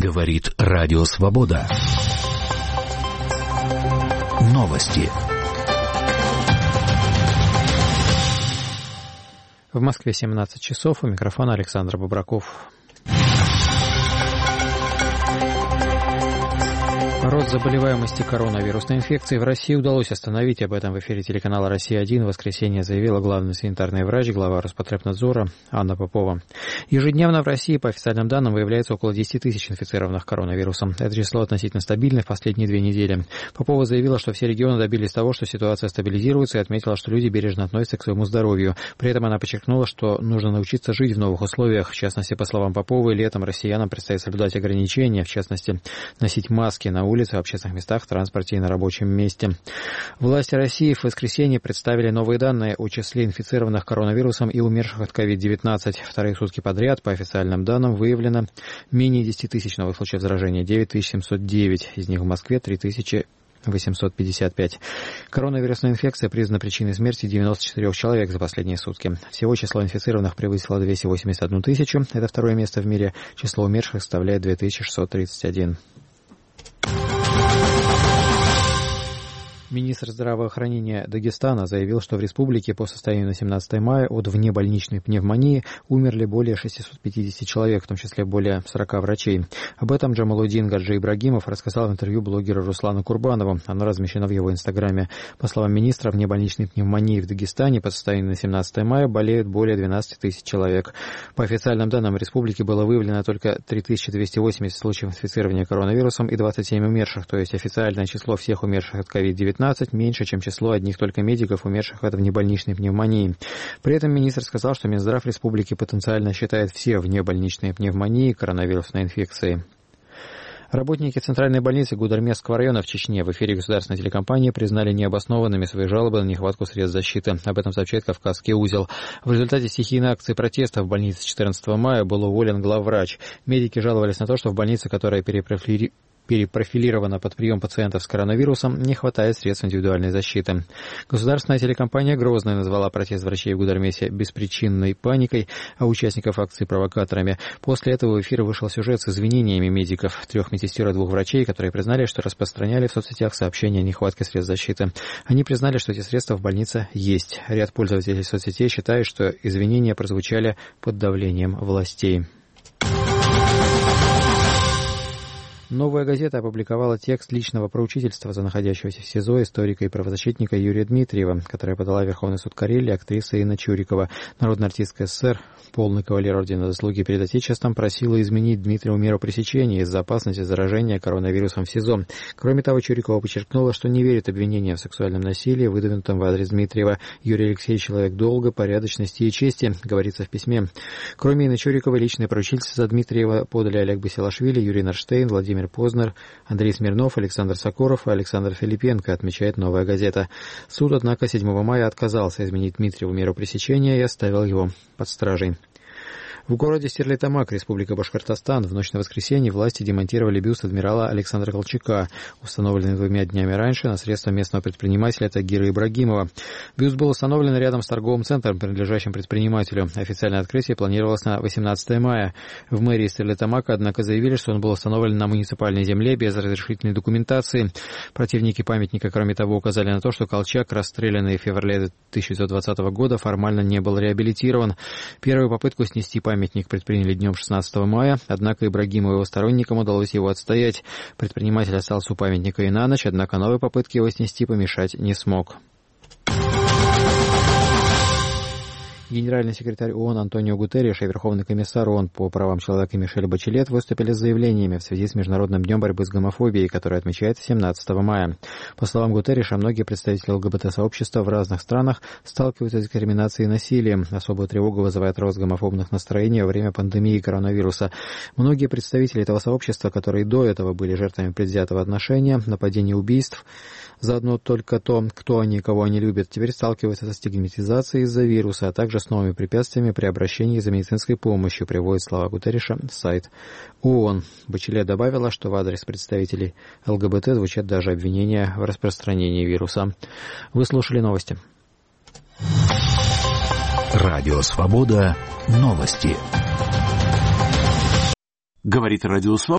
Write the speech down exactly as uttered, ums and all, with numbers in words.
Говорит Радио Свобода. Новости. В Москве семнадцать часов. У микрофона Александр Бобраков. Рост заболеваемости коронавирусной инфекцией в России удалось остановить. Об этом в эфире телеканала «Россия-один» в воскресенье заявила главный санитарный врач, глава Роспотребнадзора Анна Попова. Ежедневно в России, по официальным данным, выявляется около десять тысяч инфицированных коронавирусом. Это число относительно стабильное в последние две недели. Попова заявила, что все регионы добились того, что ситуация стабилизируется, и отметила, что люди бережно относятся к своему здоровью. При этом она подчеркнула, что нужно научиться жить в новых условиях. В частности, по словам Поповой, летом россиянам предстоит соблюдать ограничения, в частности, носить маски на улице, в общественных местах, в транспорте и на рабочем месте. Власти России в воскресенье представили новые данные о числе инфицированных коронавирусом и умерших от ковид девятнадцать. Вторые сутки подряд, по официальным данным, выявлено менее десяти тысяч новых случаев заражения, девять тысяч семьсот девять, из них в Москве три тысячи восемьсот пятьдесят пять. Коронавирусная инфекция признана причиной смерти девяноста четырёх человек за последние сутки. Всего число инфицированных превысило двести восемьдесят одну тысячу, это второе место в мире. Число умерших составляет две тысячи шестьсот тридцать один. Министр здравоохранения Дагестана заявил, что в республике по состоянию на семнадцатое мая от внебольничной пневмонии умерли более шестисот пятидесяти человек, в том числе более сорока врачей. Об этом Джамалудин Гаджи Ибрагимов рассказал в интервью блогеру Руслану Курбанову. Оно размещено в его инстаграме. По словам министра, внебольничной пневмонии в Дагестане по состоянию на семнадцатое мая болеют более двенадцати тысяч человек. По официальным данным, в республике было выявлено только три тысячи двести восемьдесят случаев инфицирования коронавирусом и двадцать семь умерших, то есть официальное число всех умерших от ковид девятнадцать меньше, чем число одних только медиков, умерших от внебольничной пневмонии. При этом министр сказал, что Минздрав республики потенциально считает все внебольничные пневмонии коронавирусной инфекцией. Работники Центральной больницы Гудермесского района в Чечне в эфире государственной телекомпании признали необоснованными свои жалобы на нехватку средств защиты. Об этом сообщает Кавказский узел. В результате стихийной акции протеста в больнице четырнадцатого мая был уволен главврач. Медики жаловались на то, что в больнице, которая перепрофили... перепрофилирована под прием пациентов с коронавирусом, не хватает средств индивидуальной защиты. Государственная телекомпания «Грозная» назвала протест врачей в Гудермесе беспричинной паникой, а участников акции провокаторами. После этого в эфир вышел сюжет с извинениями медиков, трех медсестер и двух врачей, которые признали, что распространяли в соцсетях сообщения о нехватке средств защиты. Они признали, что эти средства в больнице есть. Ряд пользователей соцсетей считает, что извинения прозвучали под давлением властей. «Новая газета» опубликовала текст личного поручительства за находящегося в СИЗО историка и правозащитника Юрия Дмитриева, которое подала Верховный суд Карелии актриса Инна Чурикова. Народная артистка СССР, полный кавалер ордена заслуги перед Отечеством, просила изменить Дмитриеву меру пресечения из-за опасности заражения коронавирусом в СИЗО. Кроме того, Чурикова подчеркнула, что не верит обвинениям в сексуальном насилии, выдвинутым в адрес Дмитриева. Юрий Алексеевич — человек долга, порядочности и чести, говорится в письме. Кроме Инны Чуриковой, личное поручительство за Дмитриева подали Олег Басилашвили, Юрий Нарштейн, Владимир Познер, Андрей Смирнов, Александр Сокоров и Александр Филипенко, отмечает «Новая газета». Суд, однако, седьмого мая отказался изменить Дмитриеву меру пресечения и оставил его под стражей. В городе Стерлитамак, Республика Башкортостан, в ночь на воскресенье власти демонтировали бюст адмирала Александра Колчака, установленный двумя днями раньше на средства местного предпринимателя Тагира Ибрагимова. Бюст был установлен рядом с торговым центром, принадлежащим предпринимателю. Официальное открытие планировалось на восемнадцатое мая. В мэрии Стерлитамака, однако, заявили, что он был установлен на муниципальной земле без разрешительной документации. Противники памятника, кроме того, указали на то, что Колчак, расстрелянный в феврале тысяча девятьсот двадцатого года, формально не был реабилитирован. Первую попытку снести памятник Памятник предприняли днем шестнадцатого мая, однако Ибрагиму и его сторонникам удалось его отстоять. Предприниматель остался у памятника и на ночь, однако новой попытки его снести помешать не смог. Генеральный секретарь ООН Антонио Гутерриш и Верховный комиссар ООН по правам человека Мишель Бачелет выступили с заявлениями в связи с Международным днем борьбы с гомофобией, который отмечается семнадцатого мая. По словам Гутерриша, многие представители ЛГБТ-сообщества в разных странах сталкиваются с дискриминацией и насилием. Особую тревогу вызывает рост гомофобных настроений во время пандемии коронавируса. Многие представители этого сообщества, которые до этого были жертвами предвзятого отношения, нападений, убийств, заодно только то, кто они и кого они любят, теперь сталкиваются со стигматизацией из-за вируса, а также с новыми препятствиями при обращении за медицинской помощью, приводит слова Гутерриша сайт ООН. Бачелет добавила, что в адрес представителей ЛГБТ звучат даже обвинения в распространении вируса. Вы слушали новости. Радио Свобода. Новости. Говорит Радио Свобода.